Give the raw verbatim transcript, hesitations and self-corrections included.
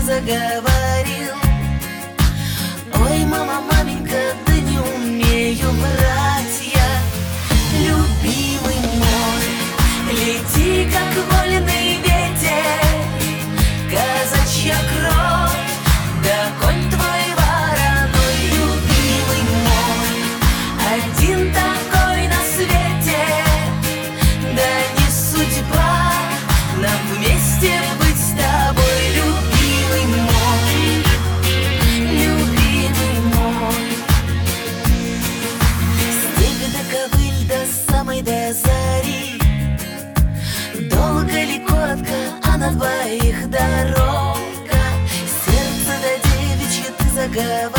заговорил. Ой, мама, маменька, да не умею врать я. Любимый мой, лети, как вольный ветер, казачья кровь, да конь твой вороной. Любимый мой, один такой на свете, да не судьба нам вместе быть с тобой. Любимый мой, любимый мой, степь до ковыль до самой до зари, долго ли, коротко, а на двоих дорога. Сердце до девичье ты заговорил.